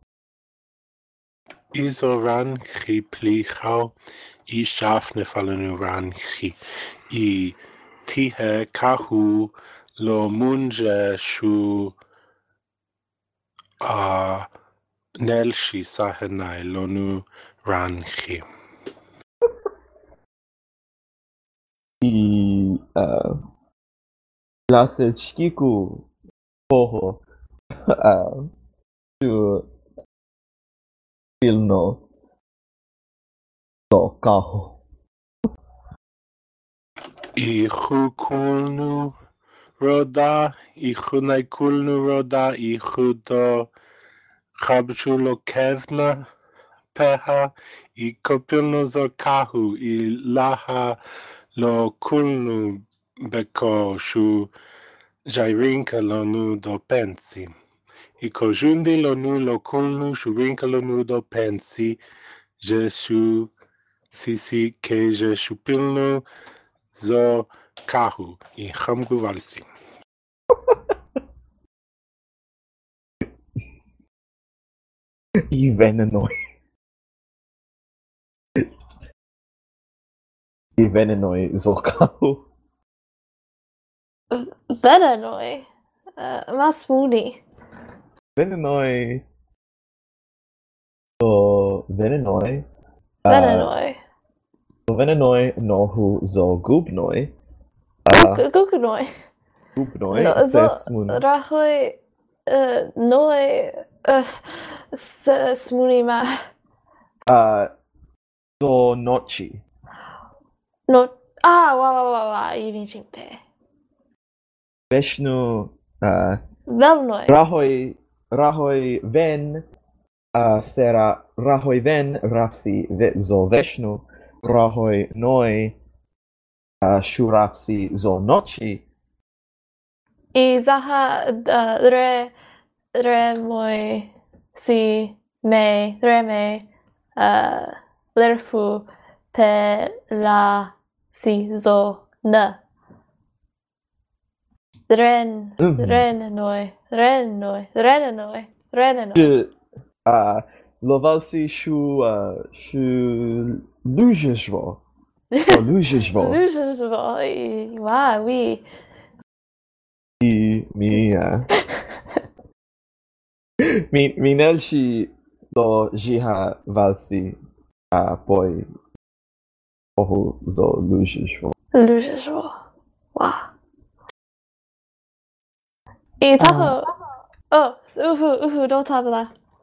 Izo ranchi plichau. I shafne falenu ranchi. I tihe kahu lo munje shu a nelshi sahenai lo nu ranchi. I uh, lase chikiku poho uh, su pilno so kaho I hukulnu roda i chunai kulnu roda i chudo chabchulo kevna peha i kopilno zo kahu i laha lo kulnu beko shu jairinka lo nu do pensi. I kojundi lo nu lo kulnu shu rinka lo nu do pensi je shu sisi ke je shu pilnu zo kahu i chamgu valsi. I venenoj. I venenoj zokahu. Venenoj. Uh, ma smuni. Venenoj. So venenoj. Uh, Venenoj. so venenoj nohu zo gubnoj. Guk- Gukunoj. Gubnoj No, se zo smun. rahoj uh, noi uh, s- smuni ma. Uh, so nochi. No. Ah, wa wa wa wa. I mi chimpe. Veshnu. Uh, Velnoj. rahoj. Rahoj ven. Uh, sera rahoj ven rafsi ve, zo veshnu. Rahoj noi. Uh, shu rafsi zo nochi. I zaha uh, re re moi si me re me uh, lerfu pe la si zo na. Ren Mhm. ren noi ren noi ren noi ren noi. Je, uh, lovalsi shu, uh, shu lujeshvo. Oh, lujeshvo. Lujeshvo. Wa oui. Mi, mi, uh, mi, mi nelshi do jiha valsi, uh, poi, ohu zo lujeshvo. Lujeshvo. Wa. I taho. Oh, uhu uhu do tabla.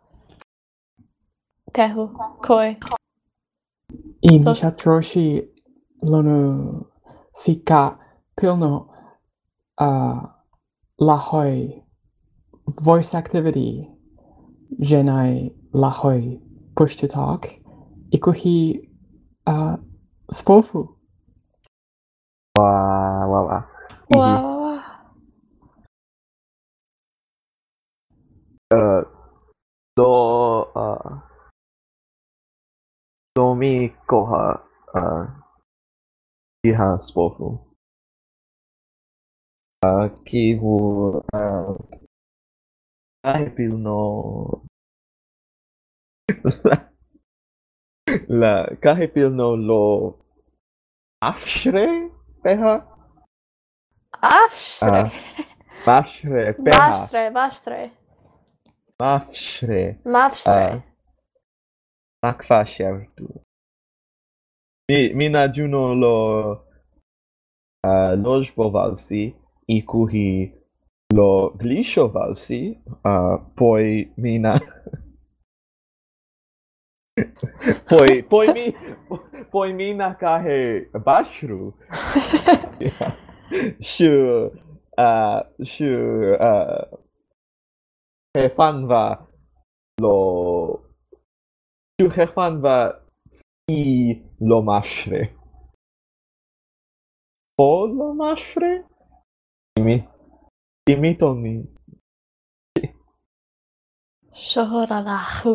Pehu koi. I So- Nishatroshi Lonu Sika Pilno uh, Lahoi Voice Activity Genai Lahoi Push to Talk Ikuhi uh, Spofu. Wa, wa, wa. Ihi. Wow. Uh, do, uh, do mi koha, uh, jiha spofu. Uh, kihu, uh, kahipilno, la, kahipilno lo afshre, peha? Afshre. Mafshre, peha. Mafshre, mafshre. Mafshre. Mafshre. Uh, Makfashertu. Mi, mina juno lo, uh, lojbo valsi, ikuhi lo glisho valsi, uh, poi mina, poi, poi mi, poi mina kahe bashru. Shu, uh, shu, uh, hefanva lo, shu hefanva i lo mashre. O lo mashre? Imi, imitoni. Shohora lahu.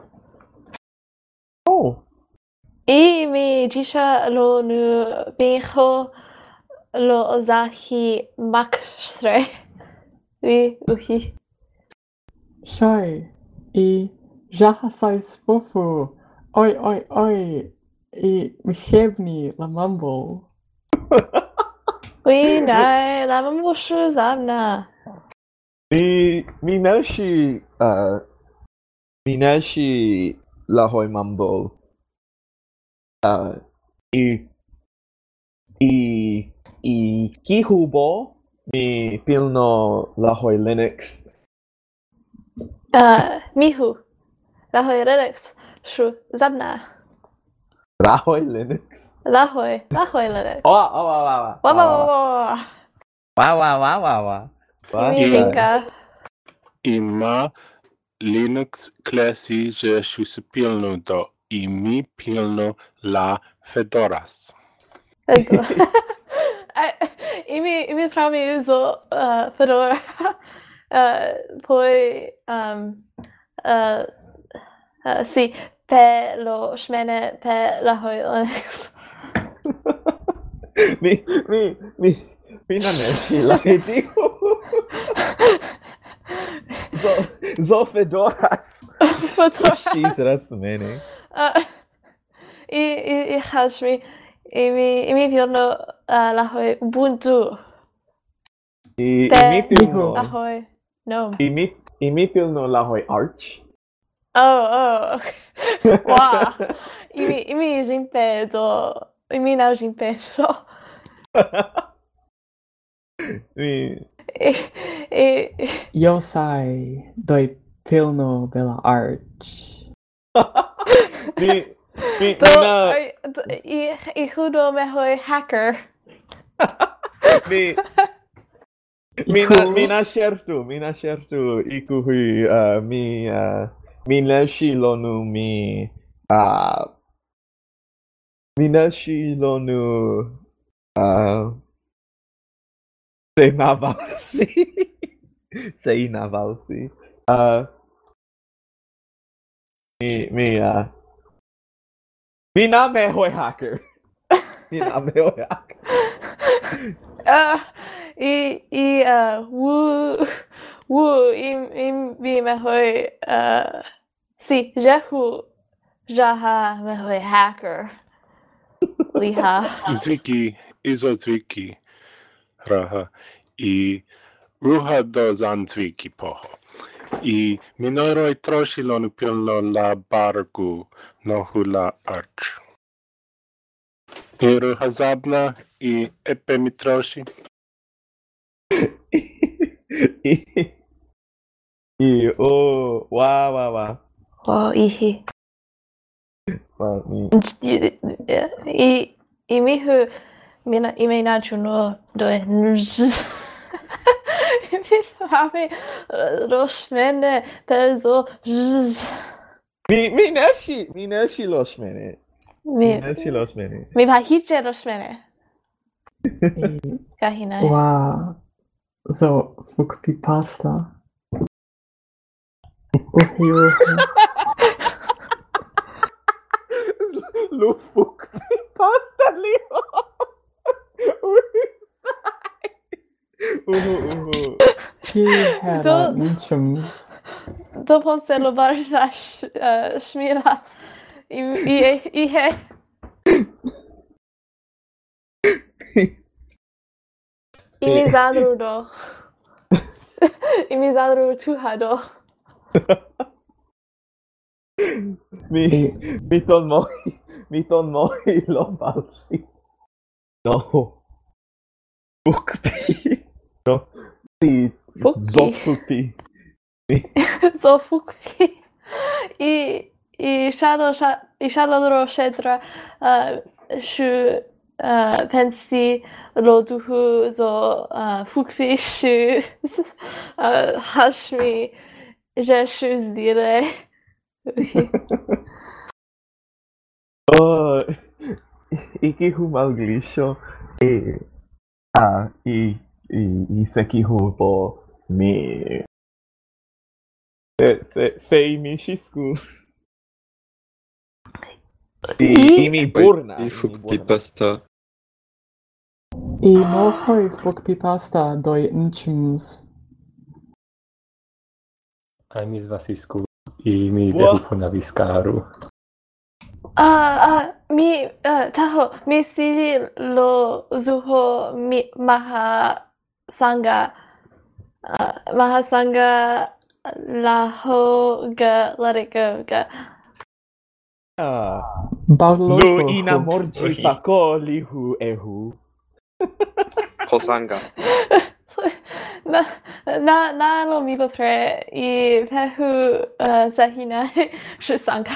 Oh, I mi jisha lo nu biho lo zahi makshre. Oui, uhi. Shai I Jahasai Spofu. Oi, oi, oi. I Mchevni La Mumble. Oui, nai, la mamushu zamna. mi, mi nelshi, uh, mi nelshi la hoi mambo. Uh, i, i, i kihubo, mi pilno la hoi Linux. Uh, mihu. La hoi Linux. Shu zamna. La hoi Linux. La hoi, la hoi Linux. Oh, oh, oh, oh, oh. Wa wa wa wa wa. Wow, wow, wow, wow, wow. Imi Vinka. I ma Linux klasi, że się pilno do i mi pilno la Fedoras. Imi imi prami zo uh, Fedora. Uh, poi um, uh, uh, sì, per lo smene per la hoi Linux. mi, mi, mi, mi non esci la dico. zo, zo Fedoras. She's that's many. Uh, I, i, i Hashmi, imi, imi pilno uh, la hoi Ubuntu. I, Pe, i mi pilno. la hoi Gnome. I mi, i mi pilno la hoi Arch. Oh, oh, okay. Wow. Imi, imi jinpe do, imi na jinpe do. mi... I, i, Io sai doi pilno della Arch. mi, mi, do, na... i, i hudo me hoi hacker. mi... mi na, mi na certo, mi na certo, iku hui, uh, mi, uh, mi nelshi lonu mi, uh, mi nelshi lonu, uh, se navalsi, se navalsi, uh, mi, mi, uh, mi na me hoi hacker, mi na me hoi hacker. Uh, i, i, uh, wu, wu, im, im, vi me hoi, uh, si, jehu, jaha me hoi hacker. Liha. Zwiki, izo zwiki, raha, i ruha do zan zwiki poho. I minoroi troši lonu pilno la bargu no hula arch. I ruha zabna i epe mi troši. I, i, oh, wow, wow, wow. Oh, ihi. Wow, mi, I, i mihu, mina, ime na chuno do e nuz. Mi fami, roshmene, pezo, zzz. mi, mi neshi, mi neshi los mene. Mi Mi, neshi los mene. mi pahiche roshmene. Kahinai. Wow. So, fukpi pasta. Uhi, uhi. Lufuk pasta lio. Uhu, uhu. Ki hera Do- nunchums. Do ponce lo barra uh, shmira. I, i, i he. I mi zadru do. I mi zadru tuha do. mi, mi ton moi, mi ton moi lo balsi. No. Fukpi. No. Si, Fukpi. zofukpi. So fukpi. I, i shadow, sha, i shadow ro shetra, uh, shu, uh, pensi lo duhu zo, uh, fukpi shu, uh, hashmi, je shu zdire. Oh, iki hu malglisho e ah i i i seki hu po mi se se se mi shisku i i mi burna I i mi fukpi burna. pasta. I mohoi fukpi pasta doi nunchums. Ai mi zvasisku i mi Wow. zehupu na viskaru. Uh, uh, mi, uh, taho, mi siri lo zuho mi, maha sanga, uh, maha sanga la ho ga, let it go ga. Ah, Baulos lo bo inamorji Ohi. fako lihu ehu. Kosanga. na, na, na lo mi pre i pehu uh, sahina shusanga.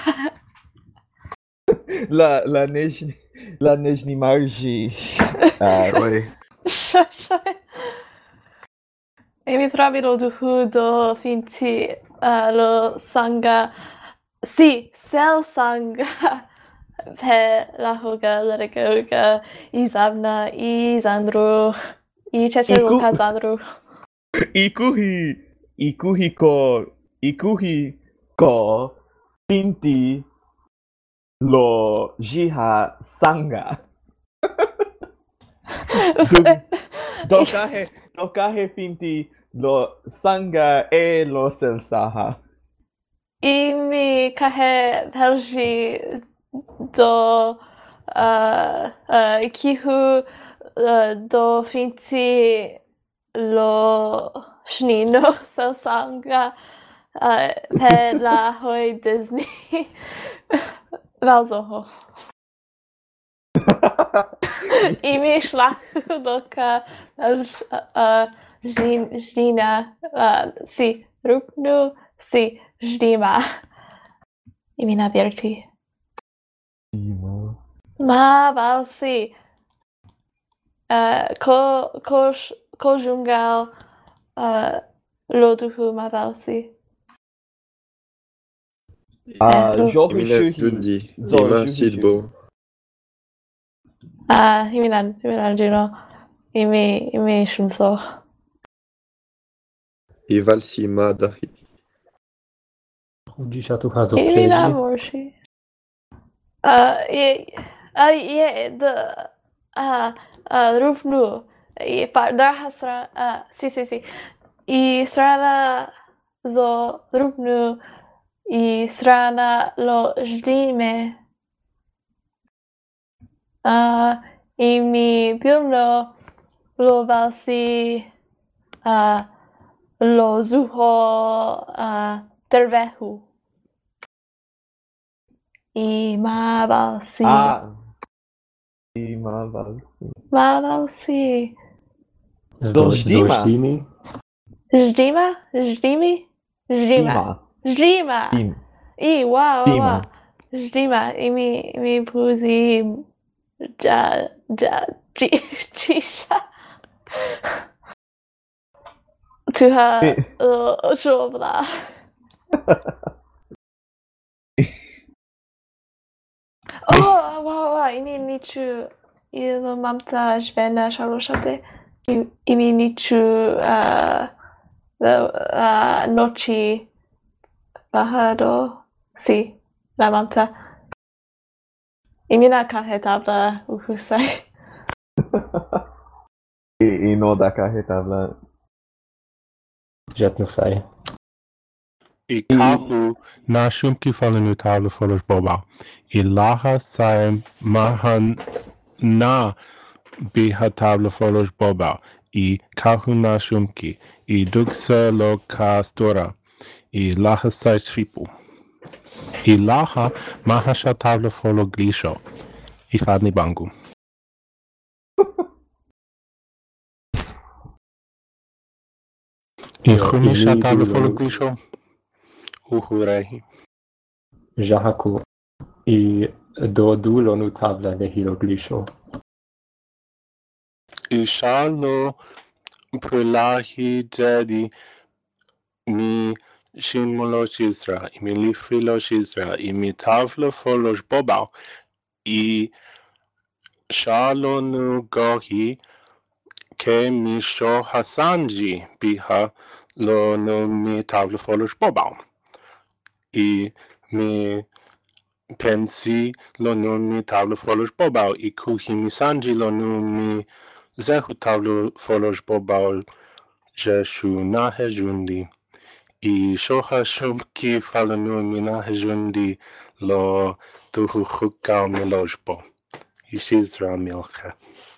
La la nejni la nejni marji. Ah, Shoi. Shoshoi. Imi pravi lo duhu do finti uh, lo sanga. Si, sel sanga. Pe la hoga lerigoga izavna izandru ichechelo Iku- kazandru. Ikuhi, ikuhi ko, ikuhi ko pinti lo jiha sanga. Do- Dokahe, dokahe pinti lo sanga e lo selsaha. Imi kahe pelshi do uh, uh, kihu uh, do finti lo shnino so sanga uh, pe la hoi Disney valzoho. Imi shlahu loka uh, Žina uh, si rupnu si ždima. Imi na birti. Ma valsi. Uh, ko ko ko jungal uh, loduhu ma valsi. Ah, Eh, johu Imina shuhi. Jundi, Zo Nima shuhi Sidbo. Ah, imi nan, imi nan Juno. Imi imi shunso. I Valsi Madahi. Dzisiaj tu hazo Imi na przeży. morshi. Uh, ye, uh, ye, the, uh, uh, rupnu. I par dar hasra, uh, si, si, si. I srana zo rupnu. I srana lo ždime. Uh, I mi pilno lo valsi uh, lo zuho uh, tervehu. I ma valsi. Ah. Ima valsi. Ma valsi. Zo ždima. Żdimi. Ždima? Ždimi? Ždima. Ima. Ždima. Im. I, wow, wow, Ždima. wow. Ždima. I mi, mi puzi ja, ja, ji- jisha. Tuha, Mi- uh, shobla. Oh, wow, wow. I mi nichu ilo mamta žvena šalošate. I, I mi nichu uh, uh, noči bahado. Si, la mamta. I mi na kahe tabla uhusai. I, i no dakahe tabla. Žetno saj. I kahu na shumki falenu tavla folos boba. I laha sai mahan na biha tavla folos boba. I kahu na shumki. I dugsa lo ka stora. I laha sai tripu. I laha mahasha tavla folo glisho. I fadni bangu. I chumisha tavla folo glisho. Uhurehi. Žahaku. I do dulo nu tabla de hieroglisho. I shalo prelahi dedi mi shinmolo shizra. I mi lifilo shizra. I mi tavla folos bobao. I shalo nu gohi ke mi sho hasanji biha lo nu mi tavla folos bobao. I mi pensi lo nu mi tavla folos bobao. I kuhi mi sanji lo nu mi zehu tavla folos bobao jeshu nahe jundi. I shoha shumki falanu mi nahe jundi lo tuhu chukao milojbo. I shizra milcha.